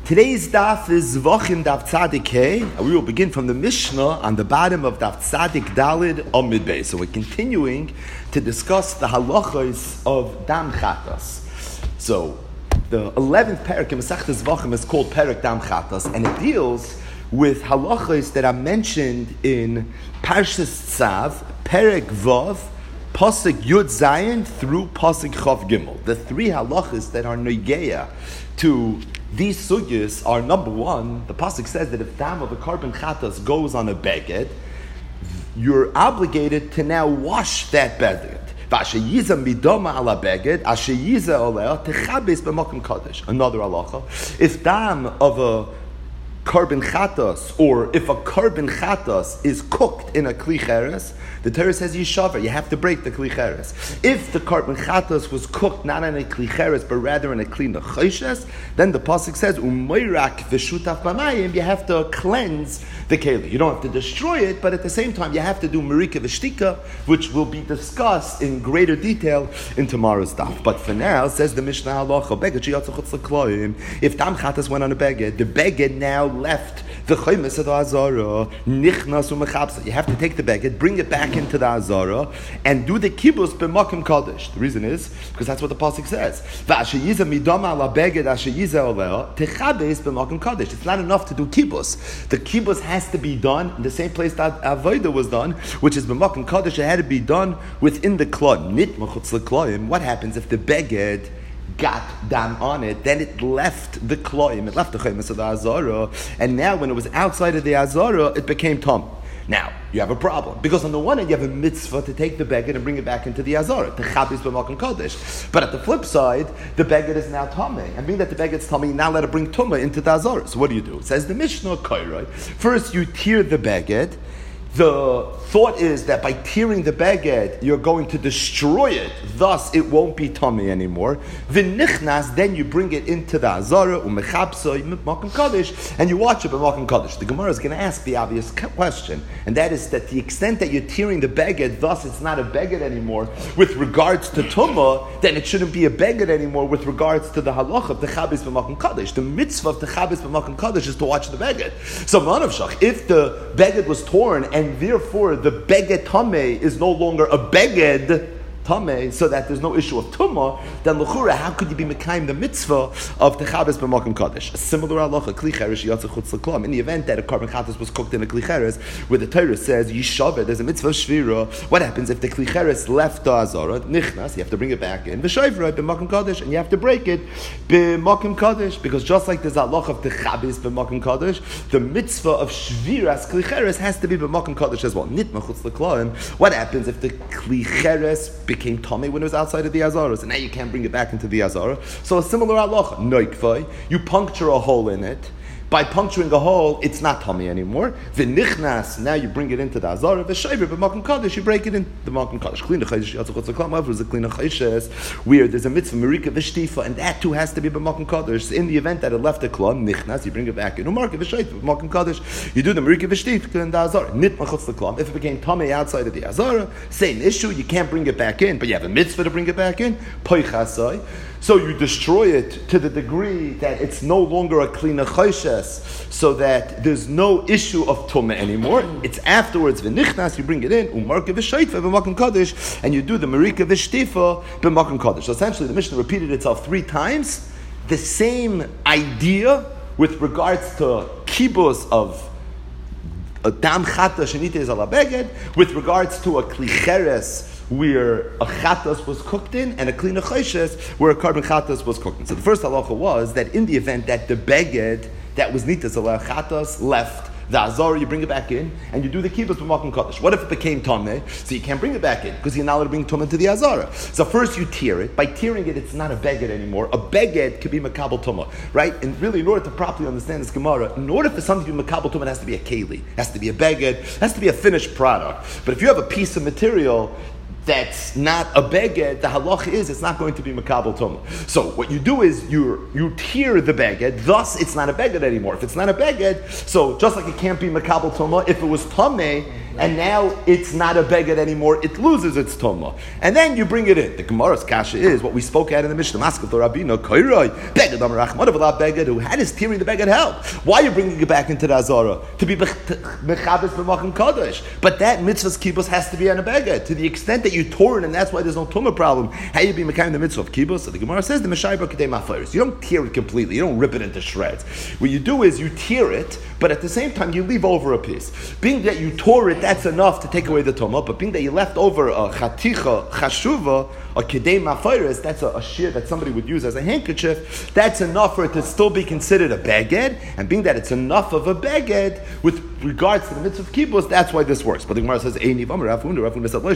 Today's daf is Zvachim Daf Tzadik Hey, and we will begin from the Mishnah on the bottom of Daf Tzadik Dalid Amud Beis. So we're continuing to discuss the halachos of Dam Chatas. So the 11th parak in Masechtas Zvachim is called Parak Dam Chatas, and it deals with halachos that are mentioned in Parshas Tzav, Parak Vav, Pasuk Yud Zayin through Pasuk Chav Gimel. The three halachos that are noigeya to these sugyas are, number one, the pasuk says that if dam of a carbon chatas goes on a beged, you're obligated to now wash that beged. Another halacha: if dam of a carbon chatas, or if a carbon chatas is cooked in a kli cheres, the Torah says yishaver, you have to break the kli cheres. If the carbon chatas was cooked not in a kli cheres but rather in a kli nechoshes, then the pasuk says umayrak v'shutaf b'mayim, you have to cleanse the keli. You don't have to destroy it, but at the same time you have to do marika v'shtika, which will be discussed in greater detail in tomorrow's daf. But for now, says the Mishnah halacha, beged sheyatzu chutz l'kloim, if dam chatas went on a beged, the beged now left the chaymes of the azara, nichnas umechabsa. You have to take the beged, bring it back into the azara, and do the kibbutz b'makom kadosh. The reason is because that's what the pasuk says. V'asheyiza midama ala beged asheyiza oleh techabes b'makom kadosh. It's not enough to do kibbutz. The kibbutz has to be done in the same place that avodah was done, which is b'makom kadosh. It had to be done within the klal. Nitma chutz l'kloim. What happens if the beged got dam on it, then it left the kloim, it left the chaymas of the azara, and now when it was outside of the azara, it became tom. Now, you have a problem, because on the one hand, you have a mitzvah to take the beged and bring it back into the azara, to chabis b'makom kodesh. But at the flip side, the beged is now tameh, and being that the beged is tameh, you now let it bring tumah into the azara. So what do? It says the Mishnah Kairoi. First, you tear the beged. The thought is that by tearing the beged, you're going to destroy it. Thus, it won't be tummy anymore. V'nichnas, then you bring it into the azara, umechabsa, b'makom kadosh, and you watch it b'makom kadosh. The Gemara is going to ask the obvious question, and that is that the extent that you're tearing the beged, thus it's not a beged anymore with regards to tumah, then it shouldn't be a beged anymore with regards to the halacha of the chabis b'makom kadosh. The mitzvah of the chabis b'makom kadosh is to watch the beged. So, manavshach, if the beged was torn and therefore the beged tameh is no longer a beged tameh, so that there's no issue of tumah, then l'chura, how could you be mekayim the mitzvah of techabes b'makom kadosh? A similar halacha, kli cheres yatzu chutz l'klam. In the event that a carbon chatas was cooked in a kli cheres, where the Torah says yishaver, there's a mitzvah shvira. What happens if the kli cheres left the azara? Nichnas, you have to bring it back in. V'shoivra b'makom kadosh, and you have to break it b'makom kadosh, because just like there's a halacha of techabes b'makom kadosh, the mitzvah of shviras kli cheres has to be b'makom kadosh as well. Nitma chutz l'klam. What happens if the kli cheres became tummy when it was outside of the azara, and now you can't bring it back into the azara? So a similar halacha, noikvai, you puncture a hole in it. By puncturing a hole, it's not tummy anymore. V'nichnas, now you bring it into the azara. V'shayver b'makom kadosh, you break it in the makom kadosh. Klina chaysh yatzu chutz l'klam. However, there's a klina chayshes where there's a mitzvah marika v'shtifa, and that too has to be b'makom kadosh. So in the event that it left a klam, nichnas, you bring it back in. Umarka v'shayver b'makom kadosh, you do the marika v'shtifa in the azara. Nitma chutz l'klam. If it became tummy outside of the azara, same issue. You can't bring it back in, but you have a mitzvah to bring it back in. Poichasai. So you destroy it to the degree that it's no longer a klina chayshes, so that there's no issue of tumah anymore. It's afterwards v'nichnas, you bring it in, umarka v'shaytva b'makom kadosh, and you do the marika v'shtifa b'makom kadosh. So essentially, the Mishnah repeated itself 3 times. The same idea with regards to kibbutz of a dam chata shenite is ala beged, with regards to a kli cheres where a chatas was cooked in, and a klina chayshes where a carbon chatas was cooked in. So the first halacha was that in the event that the beged that was nitas ala chatas left the azara, you bring it back in, and you do the kibbutz b'makom kadosh. What if it became tameh? So you can't bring it back in, because you're not allowed to bring tumah into the azara. So first you tear it. By tearing it, it's not a beged anymore. A beged could be makabel tumah, right? And really, in order to properly understand this Gemara, in order for something to be makabel tumah, it has to be a keli, it has to be a beged, it has to be a finished product. But if you have a piece of material that's not a beged, the halach is it's not going to be makabel tumah. So what you do is you tear the beged, thus it's not a beged anymore. If it's not a beged, so just like it can't be makabel tumah, if it was tameh, and now it's not a beged anymore, it loses its tumah. And then you bring it in. The Gemara's kasha is what we spoke at in the Mishnah, Maskal to Rabbeinu, Koiroi, beged Amar Rachmana v'la beged, who had his tearing the beged help. Why are you bringing it back into the Azara? To be mechabes b'machim kadosh. But that mitzvah's kibbutz has to be on a beged. To the extent that you tore it, and that's why there's no tumah problem, how you be mekayim the mitzvah of kibbutz? So the Gemara says, the Meshayba Kedei Mafayris. You don't tear it completely, you don't rip it into shreds. What you do is you tear it, but at the same time you leave over a piece. Being that you tore it, that's enough to take away the tumah, but being that you left over a chaticha, chashuva, a kedei mafayris, that's a shear that somebody would use as a handkerchief, that's enough for it to still be considered a beged, and being that it's enough of a beged with regards to the mitzvah of kibbutz, that's why this works. But the Gemara says, Einiv Amar Rav Huna said,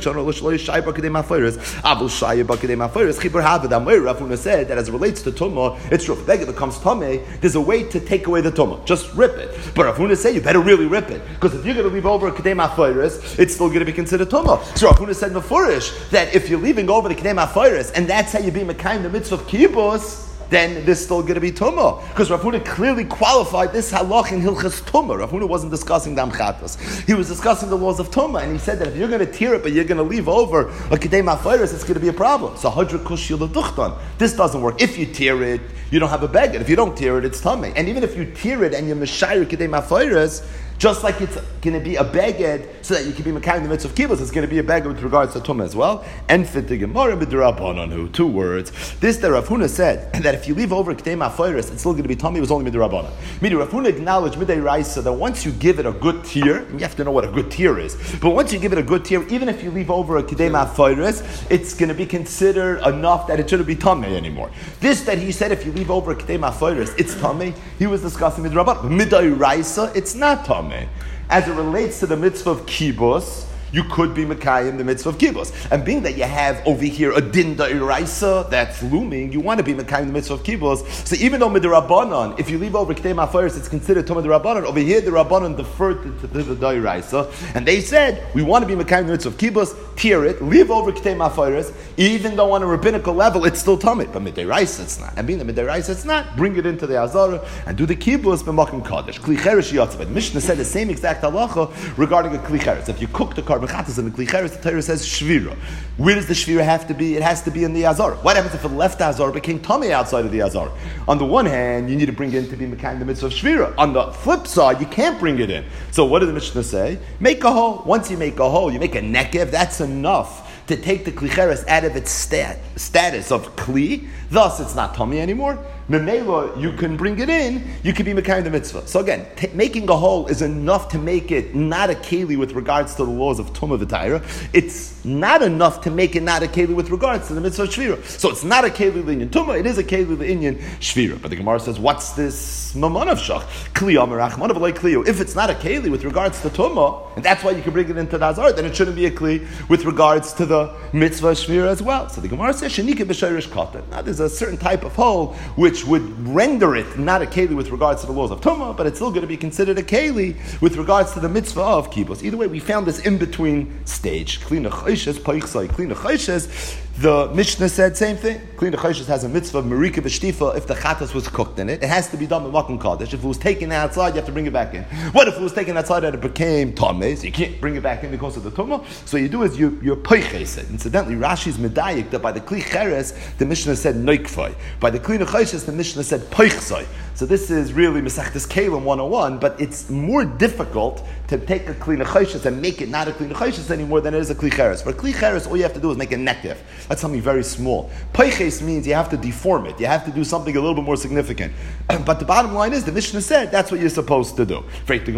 Rav Huna said that as it relates to tumah, it's true. If beged becomes tameh, there's a way to take away the tumah. Just rip it. But Rav Huna said, you better really rip it, because if you're going to leave over a kedei mafayris, it's still going to be considered tumah. So Rav Huna said mefurish that if you're leaving over the kedei mafayris, and that's how you be mekayim the mitzvah of kibbutz, then there's still going to be tumah. Because Rav Huna clearly qualified this halach in Hilchas Tumah. Rav Huna wasn't discussing Dam Chatas. He was discussing the laws of Tumah, and he said that if you're going to tear it, but you're going to leave over a Kedei Mafayris, it's going to be a problem. So Hadra Kush Yilduchtan. This doesn't work. If you tear it, you don't have a beged. If you don't tear it, it's Tumah. And even if you tear it and you're Meshayir Kedei Mafayris, just like it's going to be a beged, so that you can be mekayim the mitzvah of kibbutz, it's going to be a beged with regards to tumah as well. And fit the Gemara b'derabbanan, 2 words. This that Rav Huna said that if you leave over kedei mafayris, it's still going to be tummy. It was only midrabbanan. Meaning Rav Huna acknowledged midday raisa that once you give it a good tier, you have to know what a good tier is. But once you give it a good tier, even if you leave over a kedei mafayris, it's going to be considered enough that it shouldn't be tummy anymore. This that he said if you leave over a kedei mafayris, it's tummy. He was discussing midrabbanan. Midday raisa, it's not tummy. As it relates to the mitzvah of kibbutz, you could be mekayim the mitzvah of kibbutz. And being that you have over here a din da'iraisa that's looming, you want to be mekayim the mitzvah of kibbutz. So even though midrabbanan, if you leave over kedei mafayris, it's considered tumah d'rabbanan. Over here, the rabbanan deferred to the da'iraisa, and they said we want to be mekayim the mitzvah of kibbutz. Tear it, leave over kedei mafayris. Even though on a rabbinical level it's still tumah, but midiraisa it's not. And being that midiraisa it's not, bring it into the azara and do the kibbutz b'makom kadosh. Kli cheres yatzaved. Mishnah said the same exact halacha regarding a kli cheres. If you cook the carbon chatas and the kli cheres, the Torah says shvira. Where does the shvira have to be? It has to be in the azara. What happens if it left the azara, became tummy outside of the azara? On the one hand, you need to bring it in to be mekayim the mitzvah of shvira. On the flip side, you can't bring it in. So what did the Mishnah say? Make a hole. Once you make a hole, you make a nekev. That's enough to take the kli cheres out of its status of kli. Thus, it's not tummy anymore. Memela, you can bring it in, you can be mekayim the mitzvah. So again, making a hole is enough to make it not a keli with regards to the laws of tumah v'tayra. It's not enough to make it not a keli with regards to the mitzvah of shvira. So it's not a keli l'inyan tumah, it is a keli l'inyan shvira. But the Gemara says, what's this mamon of shach? Kli amar achmanav v'lei kliyu. If it's not a keli with regards to tumah, and that's why you can bring it into the azar, then it shouldn't be a kli with regards to the mitzvah shvira as well. So the Gemara says, shenika b'shayrish katan. Now there's a certain type of hole which would render it not a keli with regards to the laws of tumah, but it's still going to be considered a keli with regards to the mitzvah of kibbutz. Either way, we found this in-between stage. Klina chayshes, paichsai, klina chayshes. The Mishnah said same thing. Klina chayshes has a mitzvah of marika v'shtifa if the chatas was cooked in it. It has to be done with makom kadosh. If it was taken outside, you have to bring it back in. What if it was taken outside and it became tameh? So you can't bring it back in because of the tumah. So what you do is you're paiches it. Incidentally, Rashi's medayik that by the kli cheres, the Mishnah said noikfai. By the klina chayshes, the Mishnah said paichsai. So this is really Masechtas Kalim 101, but it's more difficult to take a Kli Nechoshes and make it not a Kli Nechoshes anymore than it is a Kli Cheres. For a Kli Cheres, all you have to do is make a nekev. That's something very small. Peiches means you have to deform it. You have to do something a little bit more significant. But the bottom line is, the Mishnah said, that's what you're supposed to do.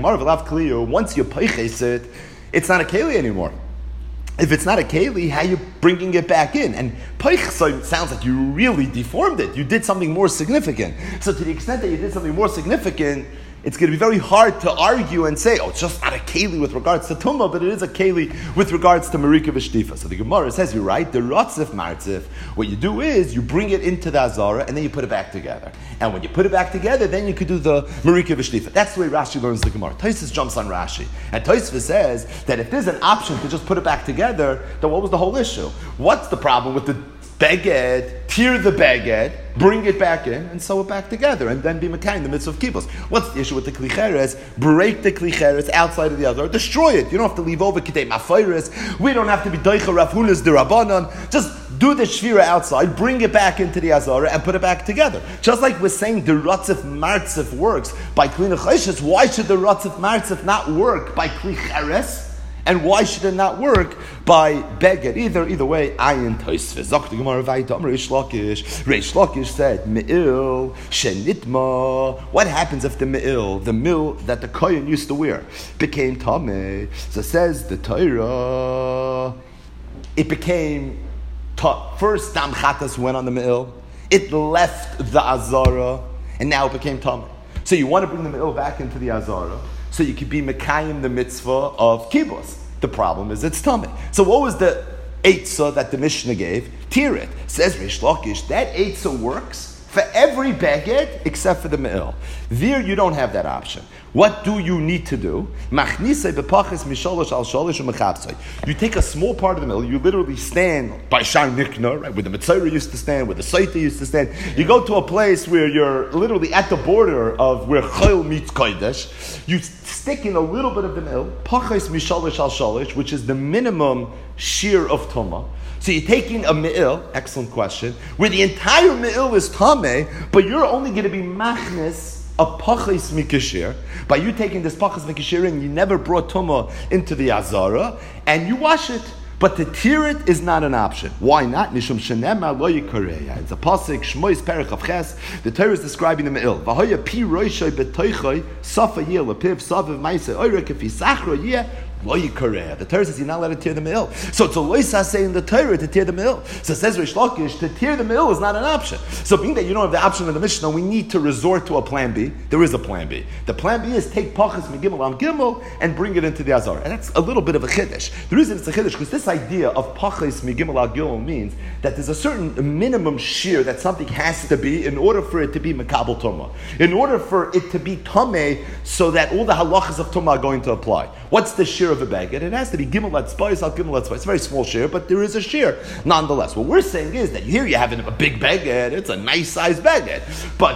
Once you peiches it, it's not a Keli anymore. If it's not a keli, how are you bringing it back in? And peichsai sounds like you really deformed it. You did something more significant. So to the extent that you did something more significant, it's going to be very hard to argue and say, it's just not a keli with regards to tumah, but it is a keli with regards to marika v'shtifa. So the Gemara says, you're right, the ratzif martzif, what you do is, you bring it into the azara, and then you put it back together. And when you put it back together, then you could do the marika v'shtifa. That's the way Rashi learns the Gemara. Tosfos jumps on Rashi. And Tosfos says that if there's an option to just put it back together, then what was the whole issue? What's the problem with the beged, tear the beged, bring it back in, and sew it back together, and then be Mekayim in the midst of kibbutz. What's the issue with the Kli Cheres? Break the Kli Cheres outside of the Azara, destroy it. You don't have to leave over Kitei Mafayres. We don't have to be Doicha Rav Hunas D'Rabbanan. Just do the Shvira outside, bring it back into the Azara, and put it back together. Just like we're saying the Ratzif Martzif works by Kli Nechoshes, why should the Ratzif Martzif not work by Kli Cheres? And why should it not work by beged? Either way, ayin Tosfos. Zok the Gemara vayta Amar Reish Lakish. Reish Lakish said, Me'il shenitma. What happens if the me'il, the mill that the kohen used to wear, became tameh? So says the Torah, it became first dam chatas went on the me'il, it left the azara, and now it became tameh. So you want to bring the me'il back into the azara, so you could be Mekayim the mitzvah of kibbutz. The problem is it's tummy. So what was the eitzah that the Mishnah gave? Tear it. Says Reish Lakish, that eitzah works for every beged except for the me'il. There you don't have that option. What do you need to do? You take a small part of the mill, you literally stand by Shar Nikna, right, where the Mitzvah used to stand, where the Saita used to stand. You go to a place where you're literally at the border of where Chayil meets Kodesh. You stick in a little bit of the mill, Pachas Mishalish al Shalish, which is the minimum shear of Tumah. So you're taking a me'il, excellent question, where the entire me'il is tameh, but you're only going to be machnis a pachis mikashir. By you taking this pachis mikashir and you never brought tumah into the azara, and you wash it. But to tear it is not an option. Why not? Mishum shenema lo yikareya. It's a pasuk, Shmois Perek of Ches. The Torah is describing the me'il. V'hoya pi roishay betoichoy, safa yeh lepiv, saviv maiseh oirek, if yisachro yeh, lo yikareya. The Torah says you're not allowed to tear the me'il. So it's a loisa say in the Torah to tear the me'il. So it says Reish Lakish, to tear the me'il is not an option. So being that you don't have the option of the Mishnah, we need to resort to a plan B. There is a plan B. The plan B is take pachas megimel am gimel and bring it into the azar. And that's a little bit of a chiddush. The reason it's a chiddush because this idea of pachas megimel al gimel means that there's a certain minimum shear that something has to be in order for it to be mekabel tumah. In order for it to be tameh, so that all the halachas of tumah are going to apply. What's the shear of a beged? It has to be gimel at spice, al gimel at spice. It's a very small shear, but there is a shear nonetheless. What we're saying is that here you have a big beged, it's a nice size beged, but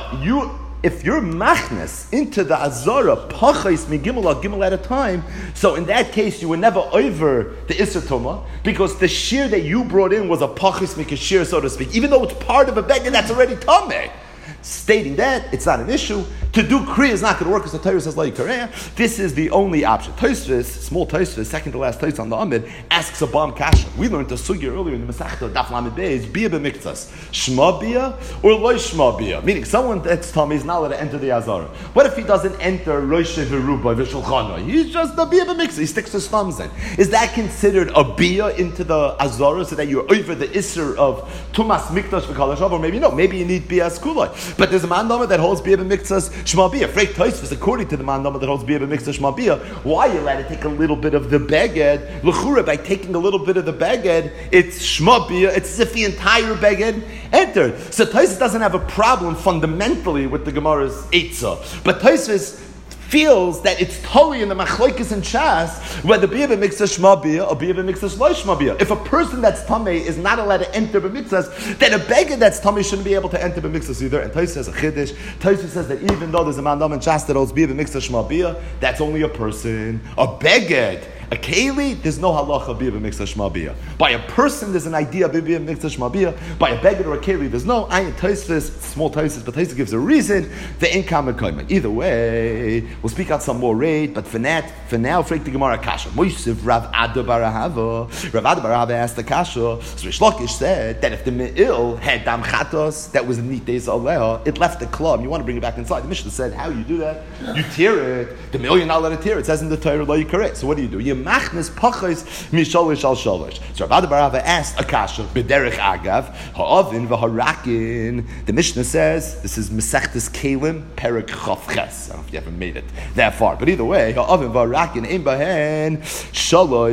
if you're machnes into the azara pachais migimel al gimel at a time, so in that case you were never over the iser tumah because the shear that you brought in was a pachais mikashir, so to speak, even though it's part of a beged that's already tameh. Stating that it's not an issue. To do kriya is not going to work because the Torah says like Korea. This is the only option. Tosfos, small Tosfos, second to last Tosfos on the Amid, asks a bomb kasha. We learned the sugya earlier in the Masechta Daf Lamed Beis, bia b'miktas, shma bia or loy shma bia, meaning someone that's tummy is not allowed to enter the azara. What if he doesn't enter rosh v'ruba v'shulchana? He's just a bia b'miktas. He sticks his thumbs in. Is that considered a bia into the azara so that you're over the isser of tumas mikdash v'kalashav? Or maybe no. Maybe you need bia skulai. But there's a mandama that holds bia b'miktas shma bia. Freik Tosfos, according to the mandama that holds bia b'miktas shma bia, why are you allowed to take a little bit of the beged? L'chura, by taking a little bit of the beged, it's shma bia. It's as if the entire beged entered. So Tosfos doesn't have a problem fundamentally with the Gemara's eitzah, but Tosfos feels that it's totally in the machlokes and shas whether bia b'miktas shma bia or bia b'miktas lo shma bia. If a person that's tamei is not allowed to enter b'miktas, then a beged that's tamei shouldn't be able to enter b'miktas either. And Tosfos says a chiddush. Tosfos says that even though there's a mandam and shas that holds bia b'miktas shma bia, that's only a person. A beged, a keli, there's no halacha bia b'miktas shma bia. By a person, there's an idea bia b'miktas shma bia. By a beged or a keli, there's no. Ayin Tosfos, small Tosfos, but Tosfos gives a reason. The income and either way. We'll speak out some more rate, but for now, freak the Gemara kasha. Moisiv Rav Ada bar Ahava. Rav Ada bar Ahava asked the kasha. So Reish Lakish said that if the me'il had dam chatos, that was nites aleha, it left the club. You want to bring it back inside. The Mishnah said, how you do that? You tear it. The me'il you're not allowed to tear it. It says in the Torah, lo yikaret. So what do? You machnes pachos mishalish al shalish. So Rav Ada bar Ahava asked a kasha, b'derech agav, ha'avin v'harakin. The Mishnah says, this is Mesechtes Kelim, Perek Chav Ches. I don't know if you ever made it that far, but either way, ha'avin v'harakin ein bahen shalosh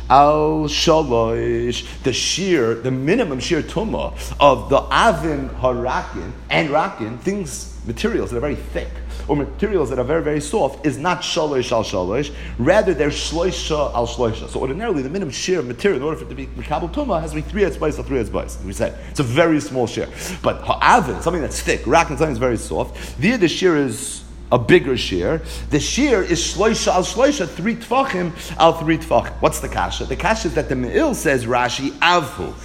al shalosh, the minimum shear tumah of the avin harakin and rakin, materials that are very thick, or materials that are very, very soft, is not shalosh al shalosh, rather they're shloisha al shloisha. So ordinarily the minimum shear of material, in order for it to be mikabel tumah, has to be 3 etzbais or 3 etzbais. We said it's a very small shear. But ha'avin, something that's thick, rakin, something that's very soft, the shear is a bigger shear. The shear is shloisha al shloisha, 3 tfachim al 3 tfachim. What's the kasha? The kasha is that the Me'il says, Rashi, avhu.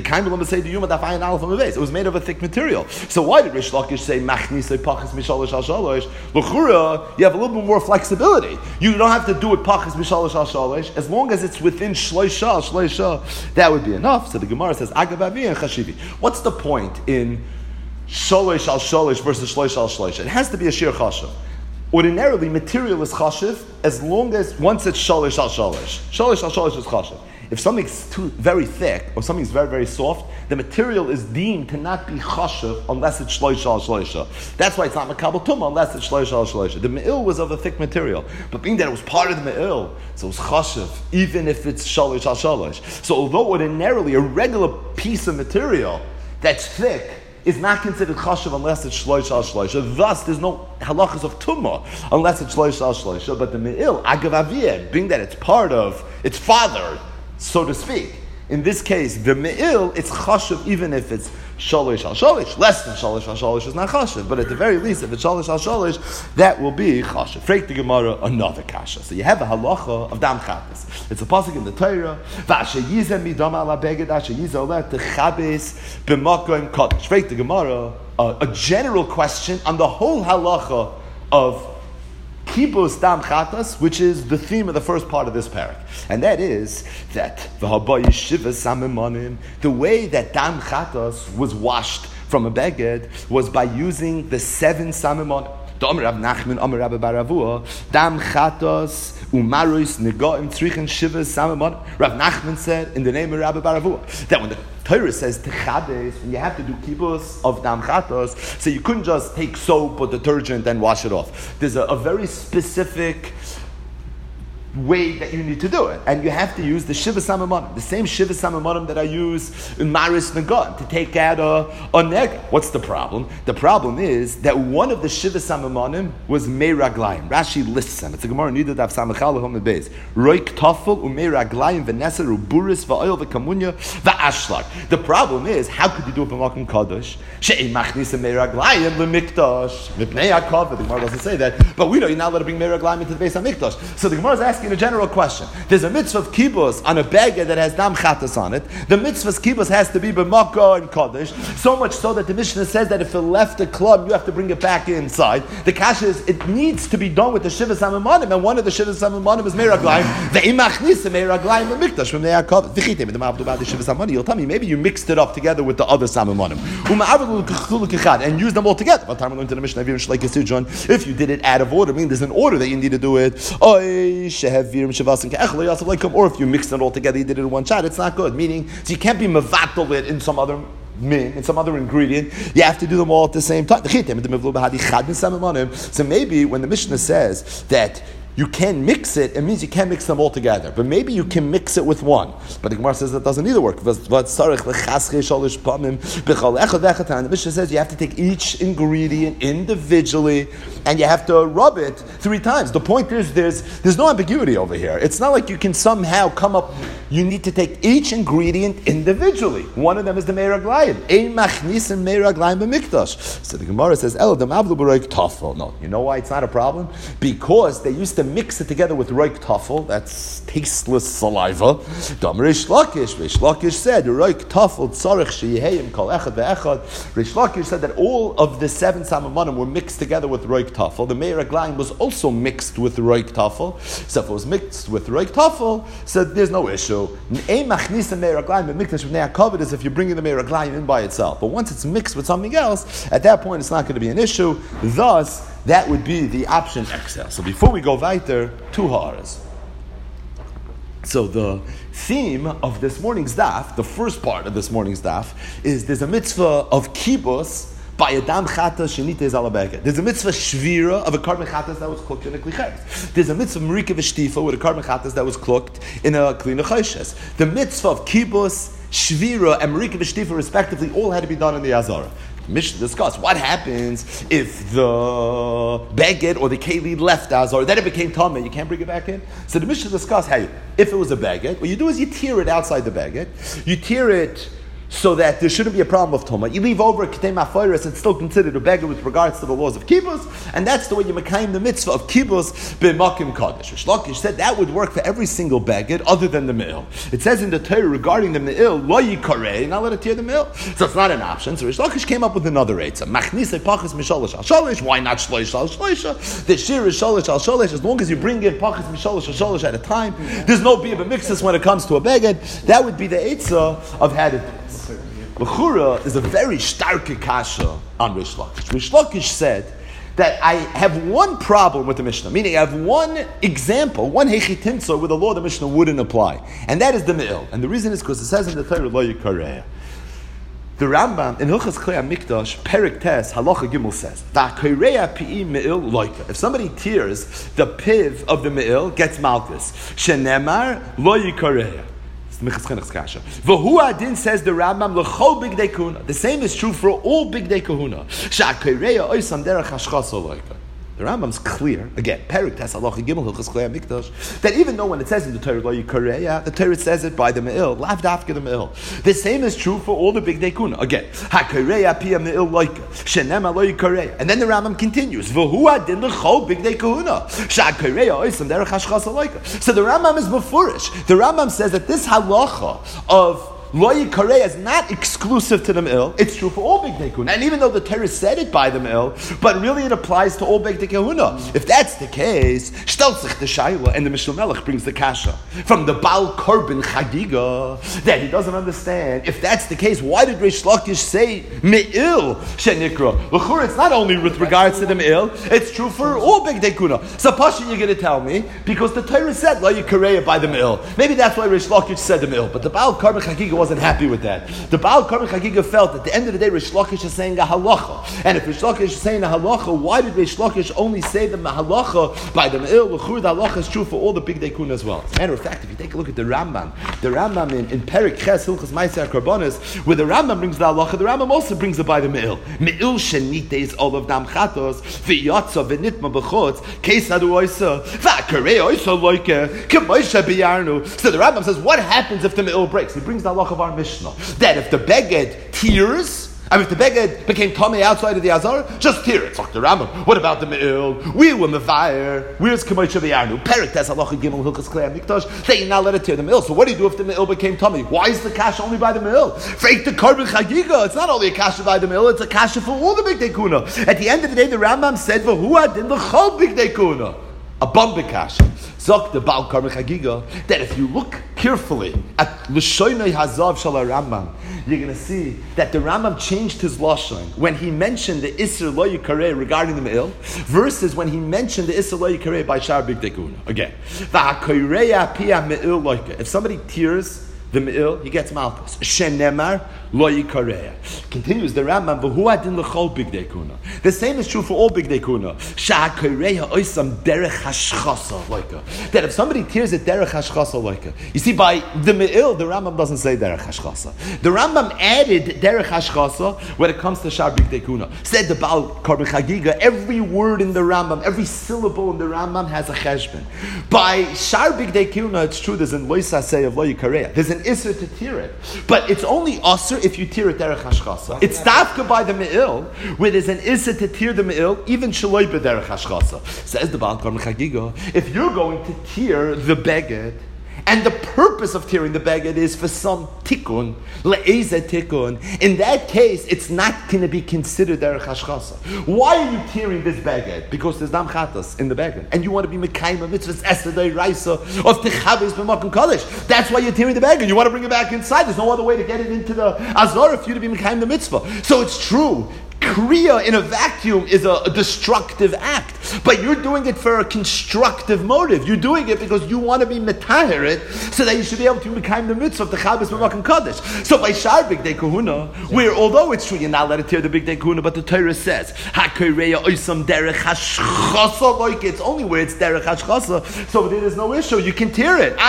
It was made of a thick material. So why did Rish Lakish say, Machnise pachas mishalosh al shalosh? L'chura, you have a little bit more flexibility. You don't have to do it pachas mishalosh al shalosh. As long as it's within shloisha al shloisha, that would be enough. So the Gemara says, Agav avi and chashivi. What's the point in shalosh al shalosh versus shloish al shloish? It has to be a sheer chashav. Ordinarily, material is chashav as long as once it's shalosh al shalosh. Shalosh al shalosh is chashav. If something's very thick or something's very, very soft, the material is deemed to not be chashav unless it's shloisha al shloisha. That's why it's not makabel tumah unless it's shloisha al shloisha. The me'il was of a thick material, but being that it was part of the me'il, so it was chashav, even if it's shalosh al shalosh. So although ordinarily a regular piece of material that's thick is not considered chashav unless it's shloisha al shloisha. Thus, there's no halachas of tumah unless it's shloisha al shloisha. But the me'il, agav aviyah, being that it's part of its father, so to speak. In this case, the me'il, it's chashav even if it's shalosh al shalosh. Less than shalosh al shalosh is not chashav, but at the very least, if it's shalosh al shalosh, that will be chashav. Freik the Gemara, another kasha. So you have a halacha of dam chatas. It's a pasuk in the Torah. V'ashe yizeh midam ala beged, ashe yizeh olet techabes b'makom kodesh. Freik the Gemara, a general question on the whole halacha of Kibus Dam Chatas, which is the theme of the first part of this parak. And that is that the way that Dam Chatas was washed from a beged was by using the 7 samimon. Dam Nachman, Amar Rabbi Baravua, Dam Chatas umaros negaim tzrichen shivas samimon. Rav Nachman said in the name of Rabbi Baravua that when the Torah says techades, when you have to do kibus of dam chatos, so you couldn't just take soap or detergent and wash it off. There's a very specific way that you need to do it, and you have to use the shiva samamonim, the same shiva samamonim that I use in maris nagon to take out a neg. What's the problem? The problem is that one of the shiva samamonim was meiraglayim. Rashi lists them. It's a Gemara Nida Daf Samachal Hom Beis. Roik tafel umeiraglayim v'neser uburis v'oil v'kamunya v'ashlag. The problem is, how could you do it b'makom kadosh? She'ei machnisa meiraglayim l'mikdash mipnei hakavod. The Gemara doesn't say that, but we know you're not allowed to bring meiraglayim into the Beis Hamikdash. So the Gemara is asking a general question. There's a mitzvah of kibbutz on a beged that has dam chatas on it. The mitzvah of kibbutz has to be b'makah and kodesh. So much so that the Mishnah says that if it left the club, you have to bring it back inside. The kasha is it needs to be done with the shiva samamonim, and one of the shiva samamonim is meiraglayim. The imachnisa meiraglayim b'mikdash from the yakov. V'chitem about the shiva samamonim. You'll tell me maybe you mixed it up together with the other samamonim and use them all together. If you did it out of order, I mean there's an order that you need to do it. Or if you mix it all together, you did it in one shot, it's not good. Meaning, so you can't be mevatel it in some other in some other ingredient. You have to do them all at the same time. So maybe when the Mishnah says that you can mix it, it means you can't mix them all together. But maybe you can mix it with one. But the Gemara says that doesn't either work. The Mishnah says you have to take each ingredient individually and you have to rub it 3 times. The point is there's no ambiguity over here. It's not like you can somehow come up, you need to take each ingredient individually. One of them is the meiraglayim. Ein machnisim meiraglayim b'mikdash. So the Gemara says, no, you know why it's not a problem? Because they used to mix it together with roik tafel, that's tasteless saliva. Rish Lakish said, roik tafel tzarech sheyeheim kol echad ve'echad. Rish Lakish said that all of the 7 samamonim were mixed together with roik tafel. The meiraglayim was also mixed with roik tafel. So if it was mixed with roik tafel, so there's no issue. Ein machnisa meiraglayim b'mikdash b'nei hakavod is if you're bringing the meiraglayim in by itself. But once it's mixed with something else, at that point it's not going to be an issue. Thus, that would be the option XL. So before we go weiter, 2 ha'aras. So the theme of this morning's daf, the first part of this morning's daf, is there's a mitzvah of kibbutz by a dam chata shenita is ala beged. There's a mitzvah shvira of a carbon chatas that was cooked in a kli cheres. There's a mitzvah marika v'shtifa with a carbon chatas that was cooked in a klina choshes. The mitzvah of kibbutz, shvira, and marika v'shtifa respectively all had to be done in the azara. Mishnah discuss what happens if the beged or the keli left azar, then it became tameh. You can't bring it back in. So the Mishnah discuss, hey, if it was a beged, what you do is you tear it outside the beged. You tear it so that there shouldn't be a problem of Toma. You leave over Ketei Mafoiris, it's still considered a beggar with regards to the laws of Kibbutz, and that's the way you mekayim the mitzvah of Kibbutz b'makim Kadosh. Rish Lakish said that would work for every single beggar other than the me'il. It says in the Torah regarding the me'il, lo yikarei, not let it tear the me'il. So it's not an option. So Rish Lakish came up with another eitzah. Machnise pachas mishalosh al sholish, why not shloish al shloisha? The shir is sholish al sholish, as long as you bring in pachas mishalosh al sholish at a time, there's no bia b'mixus when it comes to a beggar. That would be the eitzah of had it. L'chura is a very starke kasha on Rish Lakish. Rish Lakish said that I have one problem with the Mishnah, meaning I have one example, one hechitimtza where the law of the Mishnah wouldn't apply, and that is the me'il. And the reason is because it says in the Torah, lo yikareya. The Rambam in Hilchas Klei HaMikdash, Perik Tes, Halacha Gimel says, "Va'koreya pi'i me'il loika." If somebody tears the piv of the me'il, gets malchus. Shenemar lo yikareya. V'hu adin says the Rambam l'chol bigdei kahuna. The same is true for all bigdei kahuna. Sha'koreya oisam derech hashchasa loika. The Rambam's clear, again, Perik Tes Halacha Gimel Hilchas Klei HaMikdash, that even though when it says in the Torah lo yikareya, the Torah says it by the me'il, lav dafka the me'il. The same is true for all the bigdei kahuna. Again, ha'koreya pi'a me'il loika, shenema lo yikareya. And then the Rambam continues, v'hu adin l'chol bigdei kahuna, sha'koreya oisam derech hashchasa loika. So the Rambam is mefurish. The Rambam says that this halacha of lo yikareya is not exclusive to the me'il. It's true for all bigdei kahuna. And even though the Torah said it by the me'il, but really it applies to all bigdei kahuna. If that's the case, shtel sich the shayla, and the Mishnah Melech brings the kasha from the Baal Korban Chagiga that he doesn't understand. If that's the case, why did Rish Lakish say me'il shenikra? L'chura, it's not only with regards to the me'il, it's true for all bigdei kahuna. So Pasha, you're going to tell me, because the Torah said lo yikareya by the me'il. Maybe that's why Rish Lakish said the me'il, but the Baal Korban Chagiga wasn't happy with that. The Baal Korban Chagiga felt at the end of the day Rish Lakish is saying a halacha, and if Rish Lakish is saying a halacha, why did Rish Lakish only say the halacha by the me'il? L'chur, the halacha is true for all the bigdei kahuna as well. As a matter of fact, if you take a look at the Rambam in Perik Ches Hilchas Ma'aser Karbonos, where the Rambam brings the halacha, the Rambam also brings it by the me'il. Me'il shenites all of dam chatos v'yatza v'nitma b'chutz keisadu oisa v'akarei oisa loike k'moisha b'yarnu. So the Rambam says, what happens if the me'il breaks? He brings the halacha of our Mishnah that if the beged tears, if the beged became tamei outside of the azar, just tear it. Talk to Rambam. What about the me'il? We were mevayer. Where's k'moisha b'yarnu? Perik Tes Halacha Gimel Hilchas Klei HaMikdash. They not let it tear the me'il. So what do you do if the me'il became tamei? Why is the kasha only by the me'il? Fake the Korban Chagiga. It's not only a kasha by the me'il. It's a kasha for all the bigdei kahuna. At the end of the day, the Rambam said, "V'hu adin l'chol bigdei kahuna." A bumper kasha. Zok the Baal Korban Chagiga, that if you look carefully at L'shoinei Hazav Shal Rambam, you're going to see that the Rambam changed his lashon when he mentioned the Isser Lo Yikareh regarding the Me'il, versus when he mentioned the Isser Lo Yikareh by Shar Bigdei Kahuna. Again, V'hakoreya pia Me'il loika. If somebody tears the me'il, he gets malchus. Shenemar lo yikareya. Continues the Rambam, v'hu adin l'chol bigdei kahuna. The same is true for all bigdei kahuna. Sha'akoreya oisam derech hashchasa loika. That if somebody tears it derech hashchasa loika. You see, by the me'il, the Rambam doesn't say derech hashchasa. The Rambam added derech hashchasa when it comes to shar bigdei kahuna. Said the Baal Korban Chagiga, every word in the Rambam, every syllable in the Rambam has a cheshbon. By shar bigdei kahuna, it's true, there's an loisa say of lo yikareya. There's an isser to tear it, but it's only asser if you tear it derech hashchasa. It's dafka by the me'il, where there's an isser to tear the me'il, even shaloi b'derech hashchasa. Says the Baal Korban Chagiga, if you're going to tear the beged, and the purpose of tearing the beged is for some tikkun, le'ezeh tikkun, in that case, it's not going to be considered derech hashchasa. Why are you tearing this beged? Because there's dam chatas in the beged, and you want to be mekayim mitzvahs eseder raisa of techavis b'makom kodesh. That's why you're tearing the beged. You want to bring it back inside. There's no other way to get it into the azor for you to be mekayim the mitzvah. So it's true. kriya in a vacuum is a destructive act, but you're doing it for a constructive motive. You're doing it because you want to be metahirit, so that you should be able to become the mitzvah of the Chabas B'Makom Kaddish. So by Shar Bigdei Kahuna, where although it's true you're not allowed to tear the Bigdei Kahuna, but the Torah says HaKoreya Oisam Derech Hashchasa, like it's only where it's Derech Hashchasa, so there is no issue. You can tear it.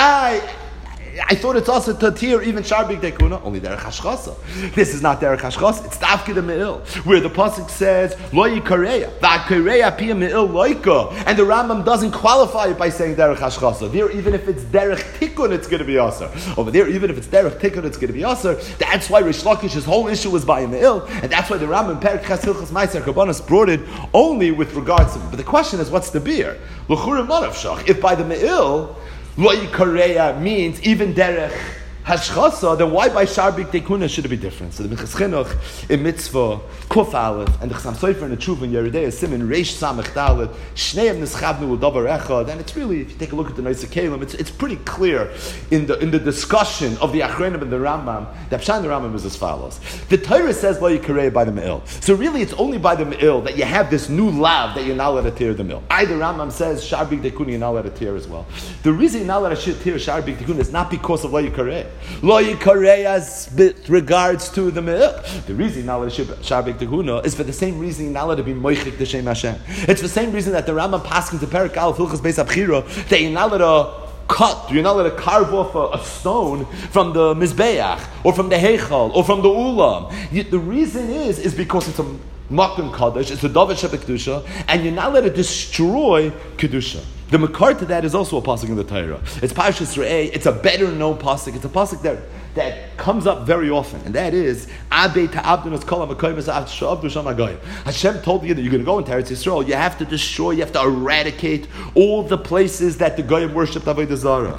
I thought it's also to tear even Shar Bigdei Kahuna, only Derech Hashchasa. This is not Derech Hashchasa, it's Tafkid Me'il, where the pasuk says Lo Yikareya, Va'Koreya Pia Me'il Loika, and the Rambam doesn't qualify it by saying Derech Hashchasa. There, even if it's Derech Tikkun, it's going to be Aser. Over there, even if it's Derech Tikkun, it's going to be Aser. That's why Rish Lakish's whole issue was by Me'il, and that's why the Rambam Perek Ches Hilchos Ma'aser Karbanos brought it only with regards to it. But the question is, what's the beer? L'chura Manav Shach. If by the Me'il Lo Yikareya means even Derech Hashchasa, then why by Shar Bigdei Kahuna should it be different? So the Minchas Chinuch in Mitzvah Kuf Aleph and the Chassam Sofer and the Tshuva in Yeridei Siman Reish Samech Dalet Shneim Nischabnu U'Davar Echad, and it's really, if you take a look at the Noisei Kelim, it's pretty clear in the discussion of the Achronim and the Rambam. The Pshat in the Rambam is as follows: the Torah says Lo Yikareya by the Me'il, so really it's only by the Me'il that you have this new lav that you're not allowed to tear the Me'il. Either Rambam says Shar Bigdei Kahuna you're not allowed to tear as well. The reason you're not allowed to tear Shar Bigdei Kahuna is not because of Lo Yikareya. Lo Yikareya with regards to the Me'il. The reason you're not allowed to Shar Bigdei Kahuna is for the same reason you're not allowed to be moichik the Shem Hashem. It's the same reason that the Rambam passes to Perek Aleph Hilchos Beis Abchira that you're not allowed to cut, you're not allowed to carve off a stone from the Mizbeach, or from the Heichal, or from the Ulam. The reason is because it's a Makom Kaddish, it's a Davar Shebekdusha, and you're not allowed to destroy Kedusha. The makar to that is also a pasuk in the Torah. It's Parshas Re'eh. It's a better known pasuk. It's a pasuk that comes up very often, and that is Abei Ta'abdunus Kol HaMakoyim Sha'avdu Sham HaGoyim. Hashem told you that you're going to go into Eretz Yisrael. You have to destroy, you have to eradicate all the places that the Goyim worshipped Avodah Zarah.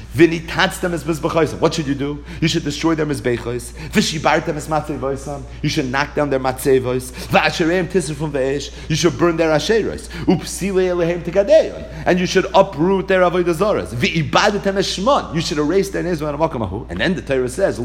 What should you do? You should destroy their mizbechos. You should knock down their matzevos. You should burn their asheros. And you should uproot their avodah zaras. You should erase their nizman. And then the Torah says,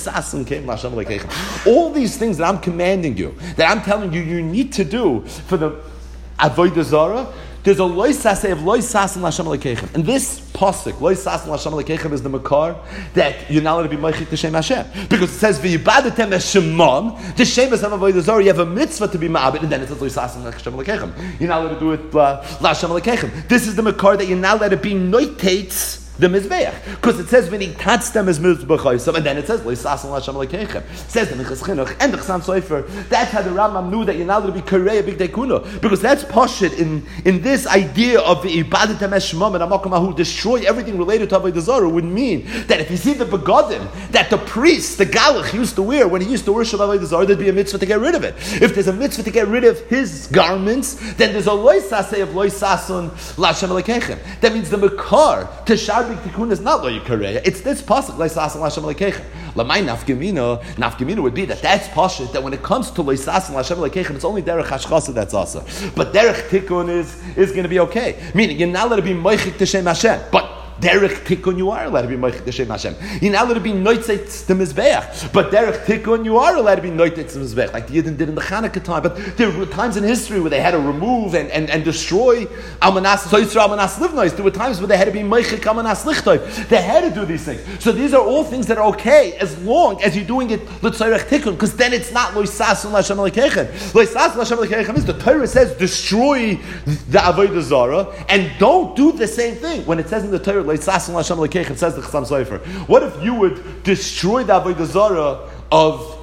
all these things that I'm commanding you, that I'm telling you, you need to do for the avodah zara. There's a loy saseh of loy sasen l'Hashem Elokeichem. And this pasuk, loy sasen l'Hashem Elokeichem, is the makar that you're not allowed to be moichik to Shem Hashem. Because it says, v'yibadetem eshemam, the Shem Hashem avodah zarah, you have a mitzvah to be ma'abed, and then it says, loy sasen l'Hashem Elokeichem. You're not allowed to do it l'Hashem Elokeichem. This is the makar that you're not allowed to be noitates the mizbeach, because it says when he touched them as mizbeach, and then it says leisasan l'Hashem Elokeichem. Says the Minchas Chinuch and the Chassam Sofer. That's how the Rambam knew that you're not allowed to be Koreya Bigdei Kahuna, because that's pashut in this idea of the ibadat hashmam and amakom ahu, destroy everything related to avodah zarah, would mean that if you see the begadim that the priest, the galach, used to wear when he used to worship avodah zarah, there'd be a mitzvah to get rid of it. If there's a mitzvah to get rid of his garments, then there's a loisaseh of loisasun l'Hashem Elokeichem. That means the makar to Shar Bigdei Kahuna is not lo yikareya. It's this pasuk loisasun l'Hashem Elokeichem. Lamai nafkamina would be that's pashut that when it comes to loisasun l'Hashem Elokeichem, it's only derech hashchasa that's asa. But derech tikkun is going to be okay. Meaning you're not allowed to be moichik to Shem Hashem, but derech tikkun you are allowed to be moichik to Shem Hashem. You're not allowed to be noitzet to mizbeach, but derech tikkun you are allowed to be noitzet to mizbeach, like the Yidden did in the Chanukah time. But there were times in history where they had to remove and destroy almanas soyisra almanas livnois. There were times where they had to be moichik almanas lichtoi. They had to do these things. So these are all things that are okay as long as you're doing it l'tzorech tikkun, because then it's not loisasun l'Hashem Elokeichem. Loisasun l'Hashem Elokeichem is the Torah says destroy the avodah zarah and don't do the same thing when it says in the Torah. It says the Chassam Sofer. What if you would destroy the avodah zarah of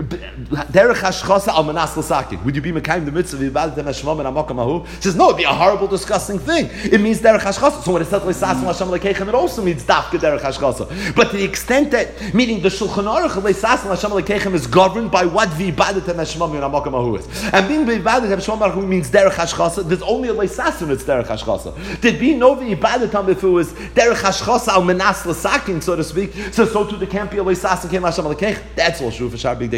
derech hashchasa al manas l'sakin? Would you be mekayim the mitzvah v'yibadetem hashmam and amakom ahu? It says no, it'd be a horrible, disgusting thing. It means derech hashchasa. So when it says leisasim l'Hashem Elokeichem, it also means dafka derech hashchasa. But to the extent that, meaning the Shulchan Aruch leisasim l'Hashem Elokeichem is governed by what v'yibadetem hashmam and amakom ahu is, and being v'yibadetem hashmam and amakom means derech hashchasa. There's only a leisasim it's derech hashchasa. There'd be no v'yibadetem if it was derech hashchasa al manas l'sakin, so to speak. So too there can't be a leisasim l'Hashem Elokeichem. That's all true for Shar Bigdei Kahuna.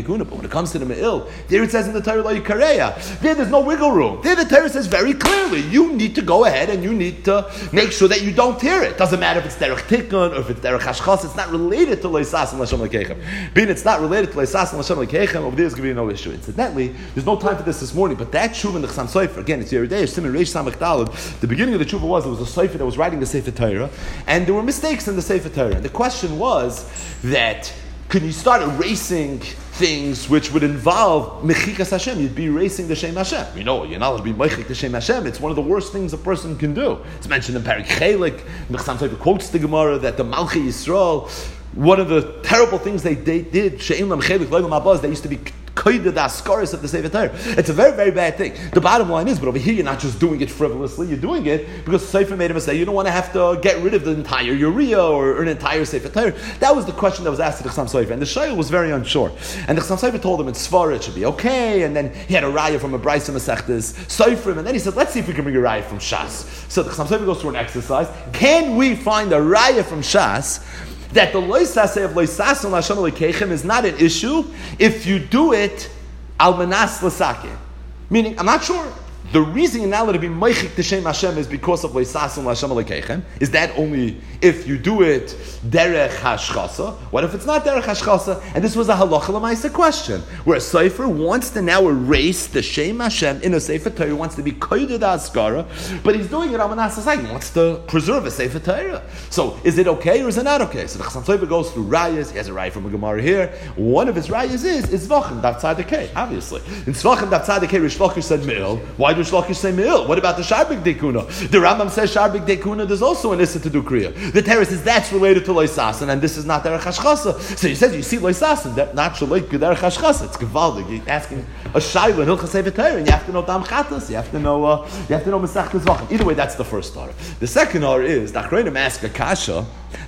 Dekuna. But when it comes to the Me'il, there it says in the Torah, Lo Yikareya. There's no wiggle room. There the Torah says very clearly, you need to go ahead and you need to make sure that you don't tear it. Doesn't matter if it's Derech Tikkun or if it's Derech Hashchas, it's not related to Leisas and Lashem Lekechem. Being it's not related to Leisas and Lashem Lekechem, over there is going to be no issue. Incidentally, there's no time for this morning, but that Tshuva in the Chassam Sofer, again, it's Yeridei, Siman Reish Samach Daled, the beginning of the Tshuva was, there was a Sofer that was writing the Sefer Torah, and there were mistakes in the Sefer Torah. And the question was that, could you start erasing things which would involve Mechikas Hashem? You'd be erasing the Shem Hashem. You know, you're not allowed to be Mechik the Shem Hashem. It's one of the worst things a person can do. It's mentioned in Parak Chelik. The Chassam Sofer quotes the Gemara that the Malchi Yisrael, one of the terrible things they did, She'im Lam Chelik Loilam Abaz, they used to be koided the askaris of the Sefer Torah. It's a very, very bad thing. The bottom line is, but over here you're not just doing it frivolously, you're doing it because the Sefer made a mistake. You don't want to have to get rid of the entire Uriah or an entire Sefer Torah. That was the question that was asked to the Chassam Sofer, and the Shayla was very unsure. And the Chassam Sofer told him in Svara it should be okay, and then he had a raya from a Brisa Masechtas Sofrim, and then he said, let's see if we can bring a raya from Shas. So the Chassam Sofer goes through an exercise. Can we find a raya from Shas that the loisase of loisas and Lashem Lekechem is not an issue if you do it al manas l'sake? Meaning, I'm not sure. The reason you're not allowed to be meichik to Shem Hashem is because of loisas and Lashem Lekechem. Is that only if you do it derech hashchasa? What if it's not derech hashchasa? And this was a halacha l'maisa question, where a sefer wants to now erase the Shem Hashem in a sefer Torah, wants to be koided askara, but he's doing it al manas l'sake. He wants to preserve a sefer Torah. So is it okay or is it not okay? So the Chassam Sofer goes through rayas. He has a raya from a Gemara here. One of his rayas is Zvachim Daf Tzadikei. Obviously, in Zvachim Daf Tzadikei, Rish Lakish said Me'il. Why do Rish Lakish say Me'il? What about the Sharbik Dekuna? The Rambam says Sharbik Dekuna. There's also an issa to do kriya. The Torah says that's related to Loisasan, and this is not Derech Hashchasa. So he says, you see Loisasan, that not Shaloik Derech Hashchasa. It's Gevaldig. You're asking a Shaila in Hilchas Sefer Torah, and you have to know Dam Chatas, you have to know Masechtas Zvachim. Either way, that's the first order. The second order is the Achronim ask a kasha.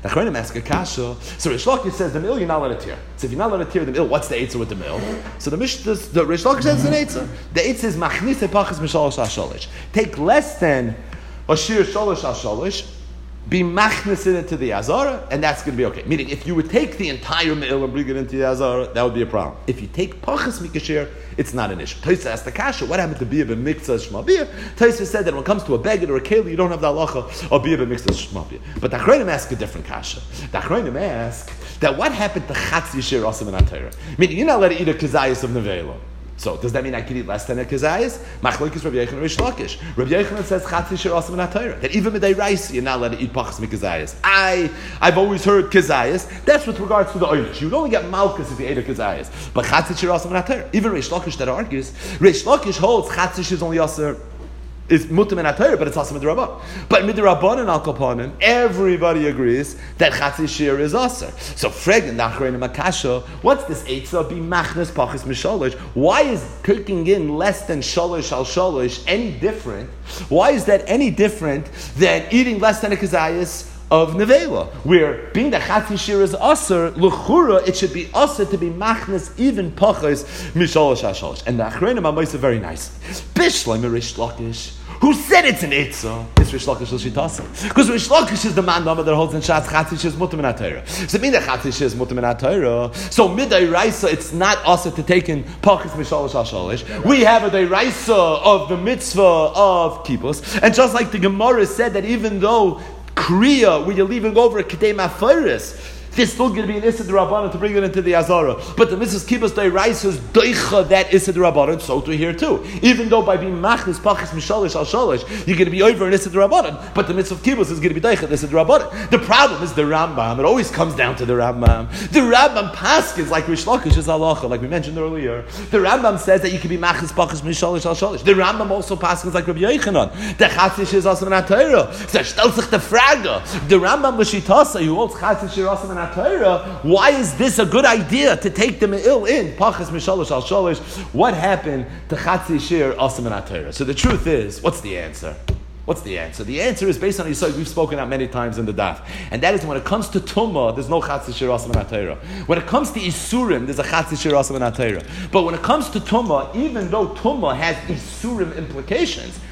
So Rish Lakish says the Me'il you're not allowed to tear. So if you're not allowed to tear the Me'il, what's the Eitzah with the Me'il? So the Rish Lakish says it's an Eitzah. The Eitzah is Machnise Pachas Mishalosh HaSholish. Take less than a Shir Sholosh HaSholish, be machnis it into the Azara, and that's going to be okay. Meaning, if you would take the entire Me'il and bring it into the Azara, that would be a problem. If you take Pachas Mikashir, it's not an issue. Taisa asked the Kasha, what happened to Biyah b'miktzah shmabiyah? Taisa said that when it comes to a beged or a keli, you don't have the halacha of Biyah b'miktzah shmabiyah. But the Achronim ask a different Kasha. The Achronim ask that what happened to Chatz Yishir Asim and Atayra? Meaning, you're not allowed to eat a Kazayas of Nevela. So does that mean I can eat less than a Kazayas? Machlokes Rabbi Yochanan and Rish Lakish. Rabbi Yochanan says Chatz Yishir Asim and Atayra. That even midday rice, you're not allowed to eat Pachas Mikazayas. I've always heard Kazayas. That's with regards to the Eilish. You would only get Malchus if you ate a Kazayas. But Chatz Yishir Asim and Atayra. Even Rish Lakish that argues, Rish Lakish holds Chatz Yishir is only Aser. Is mutam and atayra, but it's also midrabban. But midrabban and al kapanim, everybody agrees that chatzi shir is aser. So fregin nachrein makasha. What's this eitzah? Be machnes pachis mishalish. Why is taking in less than shalish al shalish any different? Why is that any different than eating less than a kazayas of nevela? Where being that chatzi shir is aser, l'chura it should be aser to be machnes even pachis mishalish al shalish. And the achreinim are very nice. Bishleim Rish Lakish, who said it's an Eitzah? It's Rish Lakish L'Shitasa. Because Rish Lakish is the man that holds in Shas Chatzish is Mutam and Atayra. So mean that Chatzish is Mutam and Atayra. So midday Raisa, it's not us to take in Pachis Mishalish HaShalish. We have a day Raisa of the mitzvah of Kippus. And just like the Gemara said that even though Kriya, when you're leaving over a Kedei Mafiris, there's still going to be an Issa D'Rabbanan to bring it into the Azara. But the Mrs. Kibbutz Deiraisa's Doicha that Issa D'Rabbanan, so to here too. Even though by being Machnis, Pachis, Mishalish, Al Shalish, you're going to be over an Issa D'Rabbanan, but the Mitzvah Kibbutz is going to be Doicha Issa D'Rabbanan. The problem is the Rambam. It always comes down to the Rambam. The Rambam paskins like Rish Lakish is halacha, like we mentioned earlier. The Rambam says that you can be Machnis, Pachis, Mishalish, Al Shalish. The Rambam also paskins like Rabbi Yochanan. The Chatzish is also an Atayra. So stellt sich the Frage. The Rambam L'Shitasa, who holds Chatzish is also an Atayra. Why is this a good idea to take the Me'il in? Pachas Mishalish Al Shalish. What happened to Chatzi Shir Asim and Atayra? So the truth is, what's the answer? What's the answer? The answer is based on Yisrael. We've spoken out many times in the daf. And that is when it comes to Tumah, there's no Chatzi Shir Asim and Atayra. When it comes to Isurim, there's a Chatzi Shir Asim and Atayra. But when it comes to Tumah, even though Tumah has Isurim implications,